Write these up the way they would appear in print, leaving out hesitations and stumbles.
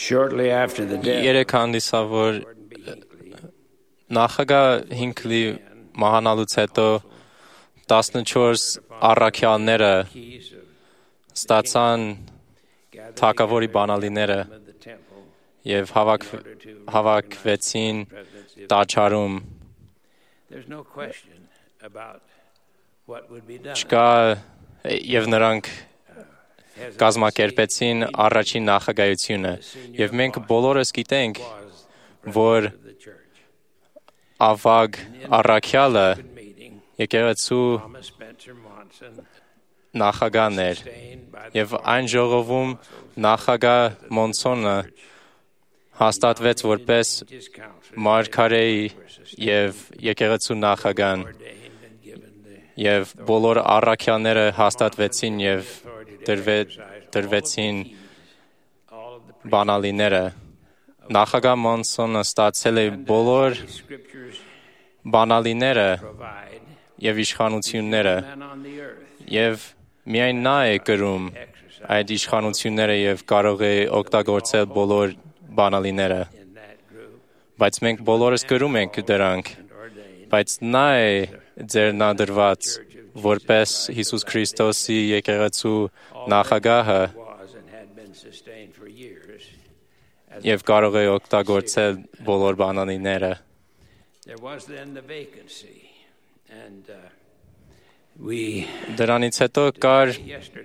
Shortly after the death Երեք հանդիսավոր նախագահ Հինքլի մահանալուց հետո 14 առաքյալները ստացան թագավորի բանալիները եւ հավաքվեցին տաճարում։ Չկա եւ նրանք կազմակերպեցին առաջին նախագահությունը եւ մենք բոլորս գիտենք, որ ավագ առաքյալը եկեղեցու նախագահն էր եւ այն ժողովում նախագահ Մոնսոնը հաստատվեց որպես մարգարեի եւ եկեղեցու նախագահն եւ բոլոր առաքյալները հաստատվեցին եւ դրվեցին բանալիները։ Նախագահ Մոնսոնը ստացել է բոլոր բանալիները եւ իշխանությունները եւ միայն նա է կրում այդ իշխանությունները եւ կարող է օգտագործել բոլոր բանալիները, բայց մենք բոլորս կրում ենք դրանք, բայց նա է ձեռնադրված որպես Հիսուս Քրիստոսի եկեղեցու նախագահը եւ կարող է օգտագործել բոլոր բանալիները։ Դրանից հետո կար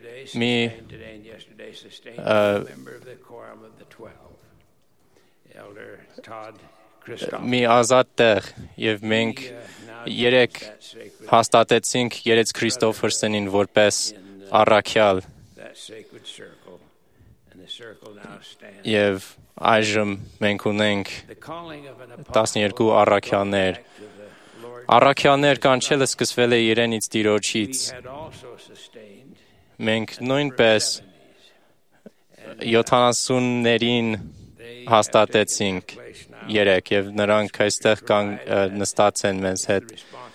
մի ազատ տեղ եւ մենք երեք հաստատեցինք Երեց Քրիստոֆերսոնին որպես առաքյալ եւ այժմ մենք ունենք 12 առաքյալներ։ Առաքյալներ կանչելը սկսվել է իրենից Տիրոջից։ Մենք նույնպես 70-ներին հաստատեցինք երեք եւ նրանք այստեղ նստած են մեզ հետ։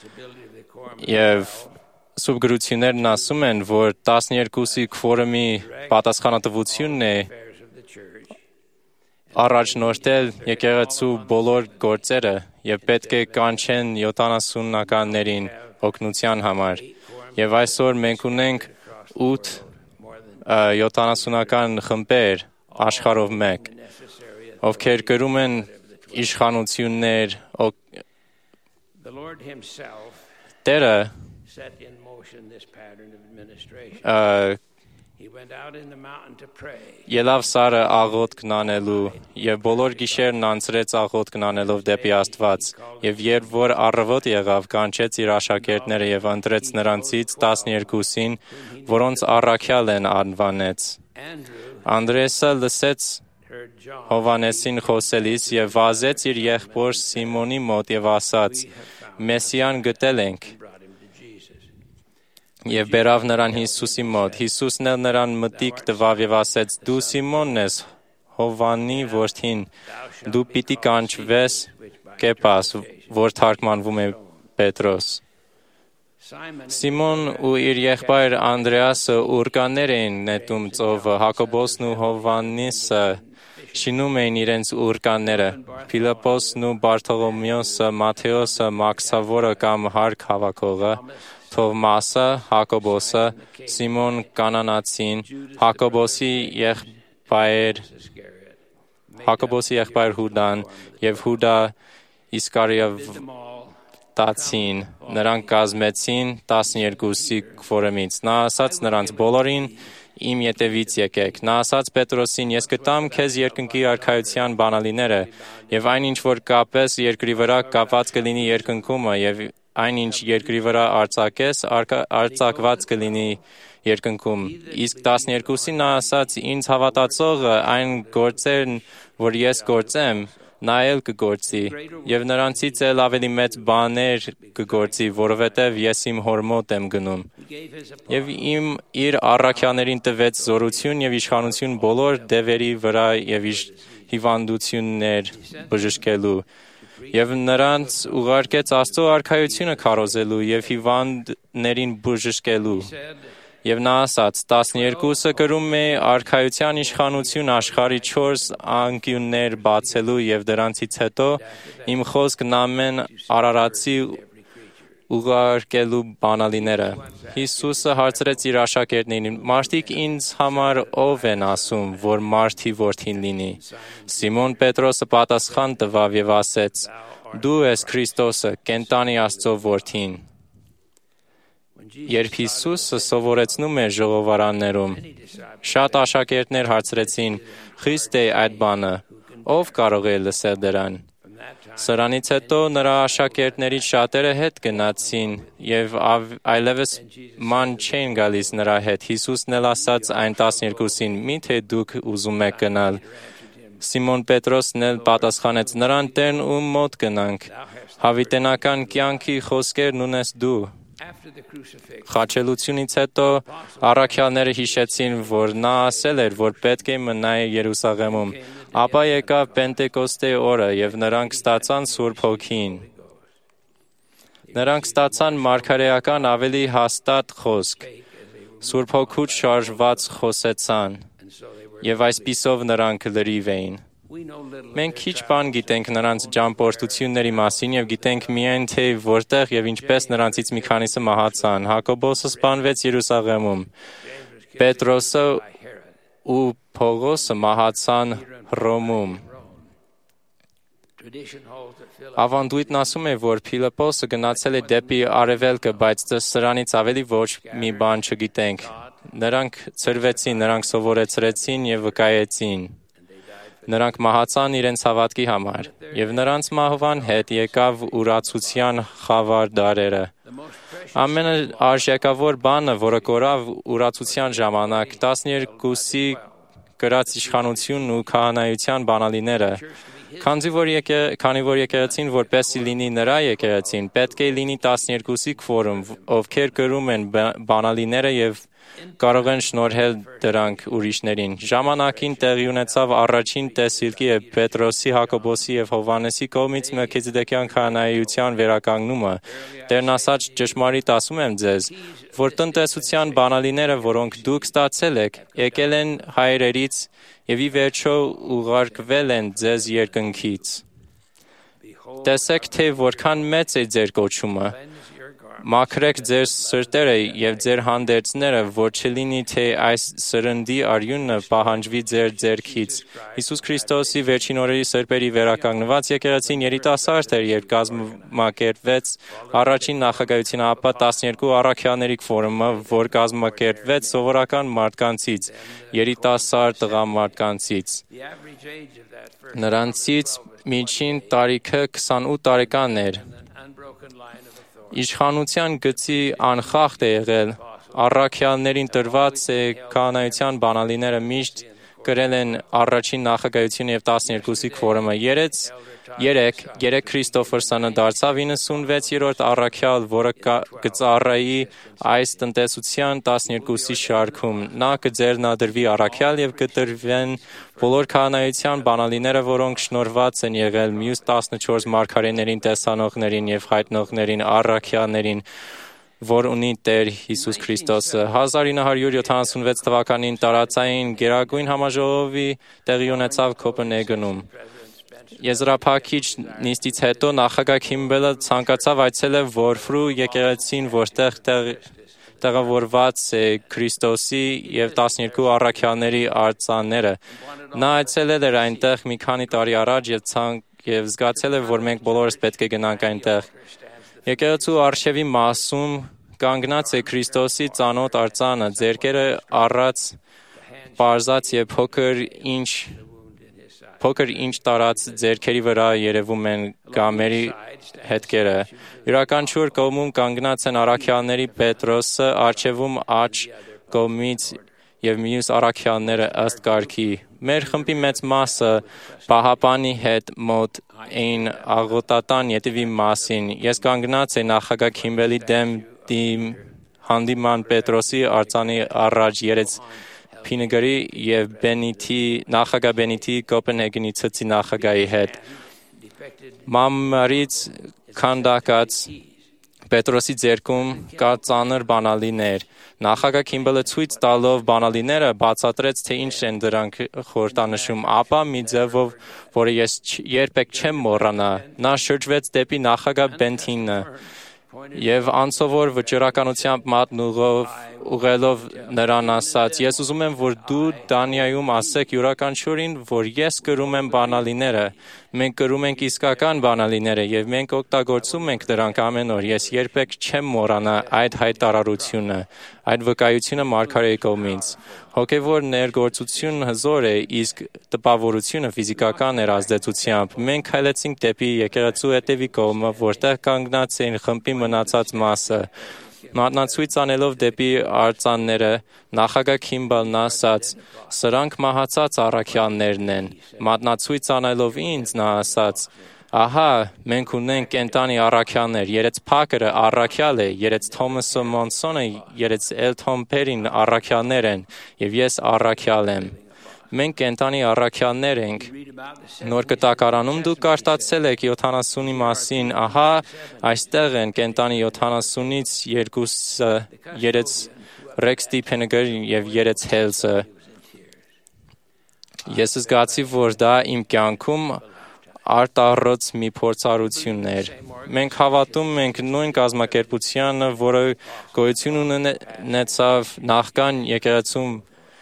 Եվ Սուրբ գրություններն ասում են, որ 12-ի քվորումի պատասխանատվությունն է առաջնորդել եկեղեցու բոլոր գործերը եւ պետք է կանչեն 70-ականներին օգնության համար։ Եվ այսօր մենք ունենք 8 70-ական խմբեր աշխարհով մեկ, ովքեր կրում են իշխանություններ, Տերը ելավ սարը աղոթքն անելու եւ բոլոր գիշերն անցրեց աղոթքն անելով դեպի Աստված եւ երբ որ առավոտ եղավ կանչեց իր աշակերտները եւ ընտրեց նրանցից 12-ին, որոնց առաքյալ են անվանեց։ Անդրեասը լսեց Հովանեսին խոսելիս եւ վազեց իր եղբոր Սիմոնի մոտ եւ ասաց. Մեսիան գտել ենք։ Եվ բերավ նրան Հիսուսի մոտ։ Հիսուսն էլ նրան մտիկ տվավ եւ ասեց. Դու Սիմոնն ես, Հովանի որդին, դու պիտի կանչվես Կեպաս, որ թարգմանվում է Պետրոս։ Սիմոն ու իր եղբայր Անդրեասը ուռկաներ էին նետում ծովը, Հակոբոսն ու Հովաննիսը շինում էին իրենց ուռկանները, Փիլիպոսն ու Բարթողոմեոսը, Մատթեոսը, Մաքսավորը կամ Հարկ հավաքողը, Թովմասը, Հակոբոսը, Սիմոն Կանանացին, Հակոբոսի եղբայր Հուդան եւ Հուդա Իսկարիովտացին, նրանք կազմեցին 12-ի քվորումից։ Նա ասաց նրանց բոլորին. Իմ ետևից եկեք։ Նա ասաց Պետրոսին. Ես կտամ քեզ երկնքի արքայության բանալիները, եւ այնինչ որ կապես երկրի վրա կապված կլինի երկնքումը, եւ այնինչ երկրի վրա արձակես, արձակված կլինի երկնքում։ Իսկ 12-ին նա ասաց. Ինձ հավատացողը այն գործերն, որ ես գործեմ, նա էլ կգործի, եւ նրանցից էլ ավելի մեծ բաներ կգործի, որովհետեւ ես իմ հոր մոտ եմ գնում։ Եվ իր առաքյալներին տվեց զորություն եւ իշխանություն բոլոր դևերի վրա եւ հիվանդություններ բժշկելու։ Եվ նրանց ուղարկեց Աստծո արքայությունը քարոզելու եւ հիվանդներին բժշկելու։ Եվ նա ասաց. 12-ը կրում է արքայության իշխանություն աշխարհի 4 անկյուններ բացելու եւ դրանցից հետո իմ խոսքն ամեն արարածի ուղարկելու բանալիները։ Հիսուսը հարցրեց իր աշակերտներին. Մարդիկ ինձ համար ով են ասում, որ Մարդի որդին լինի։ Սիմոն Պետրոսը պատասխան տվավ եւ ասեց. Դու ես Քրիստոսը, կենտանի Աստծո որդին։ Երբ Հիսուսը սովորեցնում էր ժողովարաններում, շատ աշակերտներ հարցրեցին. Խիստ է այդ բանը, ով կարող է լսել դրան։ Սրանից հետո նրա աշակերտներից շատերը հետ գնացին եւ այլևս ման չէին գալիս նրա հետ։ Հիսուսն էլ ասաց այն 12-ին. Միթե դուք ուզում եք գնալ։ Սիմոն Պետրոսն էլ պատասխանեց. Նրան Տերն ում մոտ գնանք։ Հավիտենական կյանքի խոսքերն ունես դու։ Խաչելությունից հետո առաքյալները հիշեցին, որ նա ասել էր, որ պետք է մնայի Երուսաղեմում։ Ապա եկավ Պենտեկոստե օրը եւ նրանք ստացան Սուրբ Հոգին։ Նրանք ստացան մարգարեական ավելի հաստատ խոսք։ Սուրբ Հոգուց շարժված խոսեցան եւ այսպիսով նրանք լրիվ էին։ Մենք քիչ բան գիտենք նրանց ճամփորդությունների մասին եւ գիտենք միայն թե որտեղ եւ ինչպես նրանցից մի քանիսը մահացան։ Հակոբոսը սպանվեց Երուսաղեմում։ Պետրոսը ու Փողոսը մահացան Հռոմում։ Ավանդույթն ասում է, որ Փիլիպոսը գնացել է դեպի արևելքը, բայց սրանից ավելի ոչ մի բան չգիտենք։ Նրանք ցրվեցին, նրանք սովորեցրեցին եւ վկայեցին։ Նրանք մահացան իրենց հավատքի համար, եւ նրանց մահվան հետ եկավ ուրացության խավար դարերը։ Ամենաարժեքավոր բանը, որը կորավ ուրացության ժամանակ, 12-ի կրած իշխանությունն ու քահանայության բանալիները, քանի որ եկեղեցին որպեսզի լինի նրա եկեղեցին, պետք է լինի 12-ի քվորում, ովքեր կրում են բանալիները եւ կարող են շնորհել դրանք ուրիշներին։ Ժամանակին տեղի ունեցավ առաջին տեսիլքի եւ Պետրոսի, Հակոբոսի եւ Հովհաննեսի կողմից Մելքիցեդեկյան քահանայության վերականգնումը։ Տերն ասաց. ճշմարիտ ասում եմ ձեզ, որ տնտեսության բանալիները, որոնք դուք ստացել եք, եկել են հայրերից եւ ի վերջո ուղարկվել են ձեզ երկնքից։ Տեսեք, թե որքան մեծ է ձեր կոչումը։ Մաքրեք ձեր սրտերը եւ ձեր հանդերձները, որ չլինի, թե այս սրնդի արյունը պահանջվի ձեր ձեռքից։ Հիսուս Քրիստոսի վերջին օրերի սրբերի վերականգնված եկեղեցին երիտասարդ էր, երբ կազմակերպվեց առաջին նախագահությունը, ապա 12 առաքյալների ֆորումը, որ կազմակերպվեց սովորական մարդկանցից, երիտասարդ տղամարդկանցից։ Նրանցից միջին տարիքը 28 տարեկան էր։ Իշխանության գծի անխախտ է եղել, առաքյալներին տրված է քահանայության բանալիները միշտ կրել են առաջին նախագահությունը եւ 12-ի քվորումը։ Երեք Քրիստոֆորսանը դարձավ 96-րդ առաքյալ, որը կծառայի այս տնտեսության 12-ի շարքում։ Նա կձեռնադրվի առաքյալ եւ կտրվեն բոլոր քահանայության բանալիները, որոնք շնորհված են եղել մյուս 14 մարգարեներին, տեսանողներին եւ հայտնողներին, առաքյալներին, որ ունի Տեր Հիսուս Քրիստոսը։ 1976 թվականին տարածային Գերագույն համաժողովի տեղի ունեցավ Կոպենհագենում։ Եզրափակիչ նիստից հետո նախագահ Քիմբելը ցանկացավ այցելել Որֆրու եկեղեցին, որտեղ տեղավորված է Քրիստոսի եւ 12 առաքյալների արձանները։ Նա այցելել էր այնտեղ մի քանի տարի առաջ եւ զգացել էր, որ մենք բոլորս պետք է գնանք այնտեղ։ Եկեղեցու արշևի մասում կանգնած է Քրիստոսի ծանոթ արձանը, ձեռքերը առած պարզած եւ փոքր ինչ տարած ձեռքերի վրա երևում են գամերի հետքերը։ Յուրաքանչյուր կողմում կանգնած են առաքյալների Պետրոսը, առջևում աջ կողմից եւ մյուս առաքյալները ըստ կարգի։ Մեր խմբի մեծ մասը Պահապանի հետ մոտ էին աղոտատան ետևի մասին։ Ես կանգնած էի նախագահ Քիմբելի դեմ հանդիման Պետրոսի արձանի առաջ երեց Փինգրի եւ նախագահ Բենիթի Կոպենհագենի ցցի նախագահի հետ։ Մամարից քանդակած Պետրոսի ձեռքում կա ծանր բանալիներ։ Նախագահ Քիմբելը ցույց տալով բանալիները բացատրեց, թե ինչ են դրանք խորհրդանշում, ապա մի ձևով, որը ես երբեք չեմ մոռանա, նա շրջվեց դեպի նախագահ Բենթինը եւ անսովոր վճռականությամբ մատն ուղղելով նրան ասաց. «Ես ուզում եմ, որ դու Դանիայում ասեք յուրաքանչյուրին, որ ես կրում եմ բանալիները։ Մենք կրում ենք իսկական բանալիները եւ մենք օգտագործում ենք դրանք ամեն օր։ Ես երբեք չեմ մոռանա այդ հայտարարությունը, այդ վկայությունը մարգարեի կողմից»։ Հոգևոր ներգործությունն հզոր է, իսկ տպավորությունը ֆիզիկական էր ազդեցությամբ։ Մենք քայլեցինք դեպի եկեղեցու հետևի կողմը, որտեղ կանգնած էին խմբի մնացած մասը։ Մատնացույց անելով դեպի արձանները, նախագահ Քիմբալն ասաց. «Սրանք մահացած առաքյալներն են»։ Մատնացույց անելով ինձ, նա ասաց. «Ահա, մենք ունենք կենտանի առաքյալներ, երեց Փակերը առաքյալ է, երեց Թոմասը Մոնսոնը, երեց Էլթոն Փերին առաքյալներ են, եւ ես առաքյալ եմ»։ Մենք կենտանի առաքյալներ ենք։ Նոր կտակարանում դուք կարդացել եք 70-ի մասին, ահա այստեղ են կենտանի 70-ից երկուսը, երեց Ռեքս Դիփենգեր եւ երեց Հելսը։ Ես զգացի, որ դա իմ կյանքում արտառոց մի փորձառություն էր։ Մենք հավատում ենք նույն կազմակերպությանը, որը գոյություն ունեցավ նախքան եկեղեցում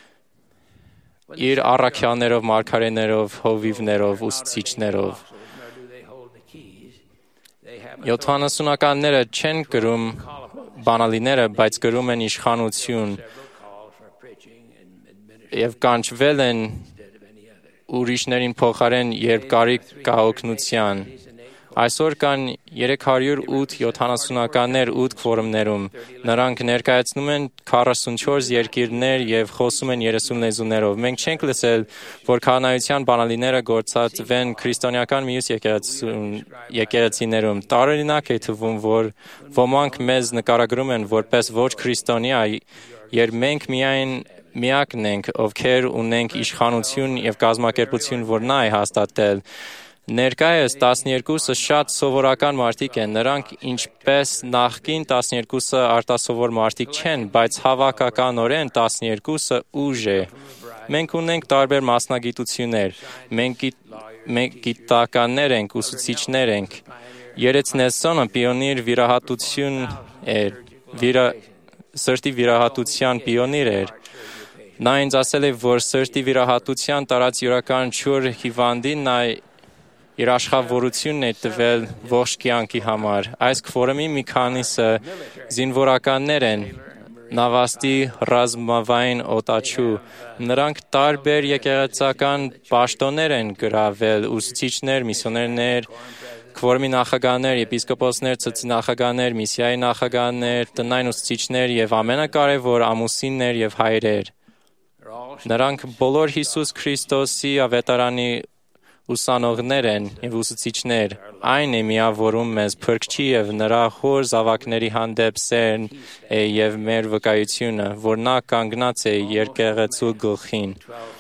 իր առաքյալներով, մարգարեներով, հովիվներով, ուսուցիչներով։ 70-ականները չեն կրում բանալիները, բայց կրում են իշխանություն եւ կանչվել են ուրիշներին փոխարեն, երբ կարիք կա օգնության։ Այսօր կան 308 70-ականներ 8 քվորումներում։ Նրանք ներկայացնում են 44 երկիրներ եւ խոսում են 30 լեզուներով։ Մենք չենք լսել, որ քահանայության բանալիները գործածվեն քրիստոնեական մյուս եկեղեցիներում։ Տարօրինակ է թվում, որ ոմանք մեզ նկարագրում են որպես ոչ քրիստոնյա, երբ մենք միակն ենք, ովքեր ունենք իշխանություն եւ կազմակերպություն, որ նա է հաստատել։ Ներկայիս 12-ը շատ սովորական մարդիկ են, նրանք ինչպես նախկին 12-ը արտասովոր մարդիկ չեն, բայց հավաքականորեն 12-ը ուժ է։ Մենք ունենք տարբեր մասնագիտություններ, մենք գիտականներ ենք, ուսուցիչներ ենք։ Երեց Նեսոնը պիոնիր վիրահատություն էր, սրտի վիրահատության պիոնիր էր։ Նա ինձ ասել է, որ սրտի վիրահատության տարած յուրաքանչյուր հիվանդին նա իր աշխավորությունն է տվել ողջ կյանքի համար։ Այս քվորումի մի քանիսը զինվորականներ են, նավաստի ռազմավային օտաչու։ Նրանք տարբեր եկեղեցական պաշտոններ են գրավել, ուսուցիչներ, միսիոներներ, քվորումի նախագահներ, եպիսկոպոսներ, ցցի նախագահներ, միսիայի նախագահներ, տնային ուսուցիչներ եւ ամենակարևոր ամուսիններ եւ հայրեր։ Նրանք բոլոր Հիսուս Քրիստոսի ավետարանի ուսանողներ են եւ ուսուցիչներ։ Այն է միավորում մեզ Փրկչի եւ նրա խոր զավակների հանդեպ սերն է եւ մեր վկայությունը, որ նա կանգնած է եկեղեցու գլխին։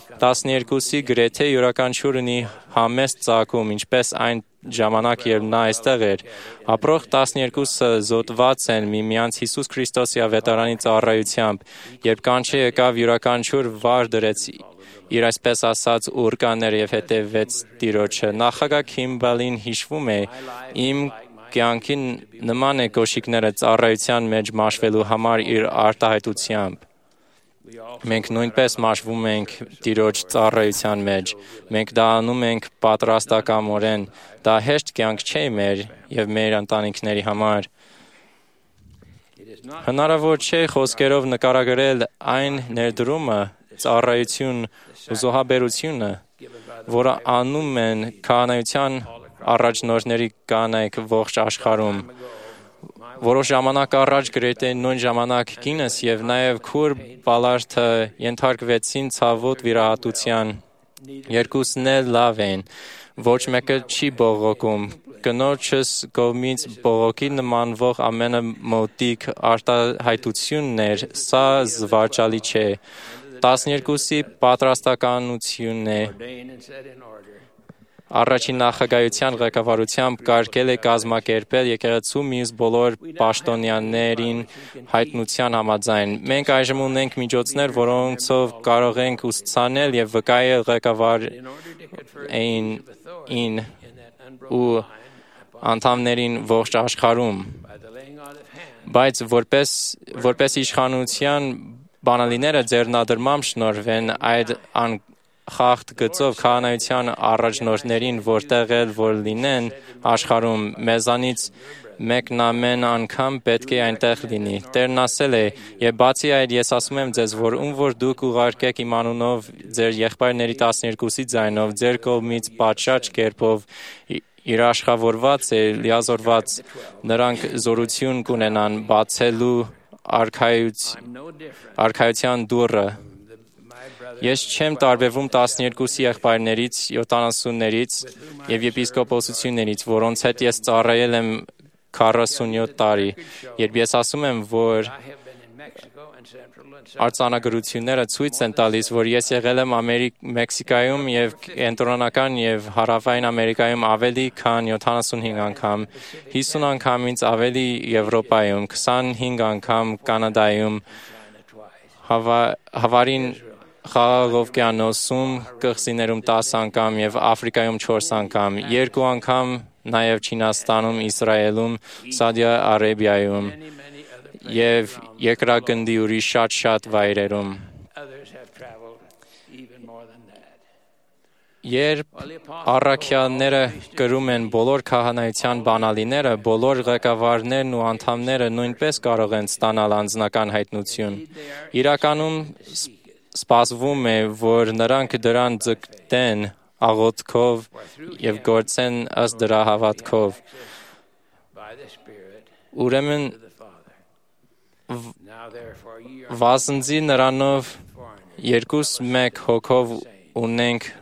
12-ի գրեթե յուրաքանչյուրն համեստ ծագում, ինչպես այն ժամանակ, երբ նա այստեղ էր։ Ապրող 12-ը զոհված են միմյանց Հիսուս Քրիստոսի ավետարանի ծառայությամբ, երբ կանչը եկավ յուրաքանչյուր վար դրեց իր այսպես ասած ուրկաներ եւ հետևեց Տիրոջը։ Նախագահ Քիմբալին հիշվում է. «Իմ կյանքին նման է կոշիկները ծառայության մեջ մաշվելու համար իր արտահայտությամբ»։ Մենք նույնպես մաշվում ենք Տիրոջ ծառայության մեջ։ Մենք դա անում ենք պատրաստակամորեն։ Դա հեշտ կյանք չէ մեր եւ մեր ընտանիքների համար։ Հնարավոր չէ խոսքերով նկարագրել այն ներդրումը, ծառայություն ու զոհաբերությունը, որը անում են քահանայության առաջնորդների կանայք ողջ աշխարհում։ Որոշ ժամանակ առաջ գրեթե նույն ժամանակ կինս եւ նաեւ քուր Բալարդը ենթարկվեցին ցավոտ վիրահատության։ Երկուսն էլ լավ են, ոչ մեկը չի բողոքում։ Կնոջս կողմից բողոքի նմանվող ամենամոտիկ արտահայտությունն էր, սա զվարճալի չէ։ 12-ի պատրաստականությունն է։ Առաջին նախագահության ղեկավարությամբ կարգել է կազմակերպել եկեղեցու մյուս բոլոր պաշտոնյաներին հայտնության համաձայն։ Մենք այժմ ունենք միջոցներ, որոնցով կարող ենք ուսուցանել եւ վկայել ղեկավարին ու անդամներին ողջ աշխարհում։ Բայց որպես իշխանության բանալիները ձեռնադրմամբ շնորհվեն այդ խախտ գծով քահանայության առաջնորդներին, որտեղ էլ որ լինեն աշխարհում, մեզանից մեկն ամեն անգամ պետք է այնտեղ լինի։ Տերն ասել է. «Եվ բացի այդ, ես ասում եմ ձեզ, որ ում որ դուք ուղարկեք իմ անունով ձեր եղբայրների 12-ի ձայնով, ձեր կողմից պատշաճ կերպով երաշխավորված է, լիազորված, նրանք զորություն կունենան բացելու արքայության դուռը»։ Ես չեմ տարբերվում 12 եղբայրներից, 70-ներից եւ եպիսկոպոսություններից, որոնց հետ ես ծառայել եմ 47 տարի, երբ ես ասում եմ, որ արձանագրությունները ցույց են տալիս, որ ես եղել եմ Մեքսիկայում եւ Կենտրոնական եւ Հարավային Ամերիկայում ավելի քան 75 անգամ, 50 անգամից ավելի Եվրոպայում, 25 անգամ Կանադայում, Հավարին Խաղաղօվկիանոսում, կղզիներում 10 անգամ եւ Աֆրիկայում 4 անգամ, 2 անգամ նաեւ Չինաստանում, Իսրայելում, Սաուդի Արաբիայում եւ երկրագնդի ուրիշ շատ վայրերում։ Երբ առաքյալները կրում են բոլոր քահանայության բանալիները, բոլոր ղեկավարներն ու անդամները նույնպես կարող են ստանալ անձնական հայտնություն։ Իրականում սպասվում է, որ նրանք դրան ձգտեն աղոթքով եւ գործեն ըստ դրա հավատքով։ Ուրեմն վասնզի նրանով 2-1 հոգով ունենք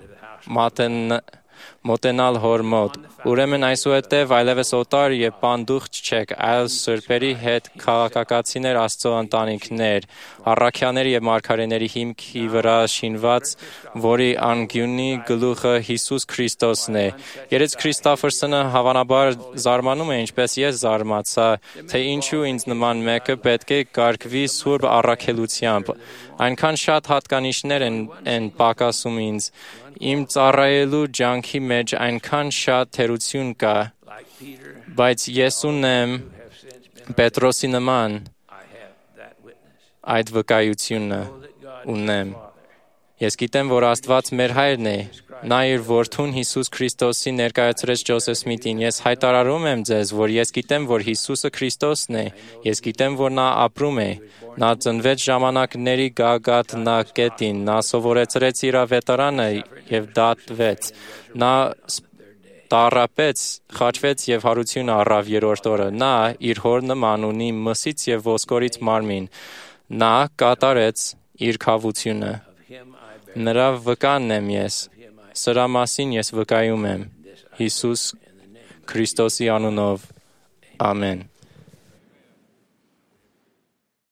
մոտենալ հոր մոտ։ Ուրեմն այսուհետև այլևս օտար եւ պանդուխտ չեք, այլ սրբերի հետ քաղաքակացիներ Աստծո ընտանիքներ, առաքյալների եւ մարգարեների հիմքի վրա շինված, որի անկյունի գլուխը Հիսուս Քրիստոսն է։ Երեց Քրիստոֆերսոնը հավանաբար զարմանում է, ինչպես ես զարմացա, թե ինչու ինձ նման մեկը պետք է կարգվի սուրբ առաքելությամբ։ Այնքան շատ հատկանիշներ են պակասում ինձ։ Իմ ծառայելու ջանքի մեջ այնքան շատ թերություն կա, բայց ես ունեմ Պետրոսի նման այդ վկայությունը ունեմ։ Ես գիտեմ, որ Աստված մեր հայրն է, նա իր որդուն Հիսուս Քրիստոսի ներկայացրեց Ջոսեֆ Սմիթին։ Ես հայտարարում եմ ձեզ, որ ես գիտեմ, որ Հիսուսը Քրիստոսն է, ես գիտեմ, որ նա ապրում է։ Նա ծնվեց ժամանակների գագաթնակետին, նա սովորեցրեց իր ավետարանը եւ դատվեց։ Նա տառապեց, խաչվեց եւ հարություն առավ երրորդ օրը։ Նա իր հոր նման ունի մսից եւ ոսկորից մարմին։ Նա կատարեց իր քավությունը։ Նրա վկանն եմ ես։ Սրա մասին ես վկայում եմ Հիսուս Քրիստոսի անունով։ Ամեն։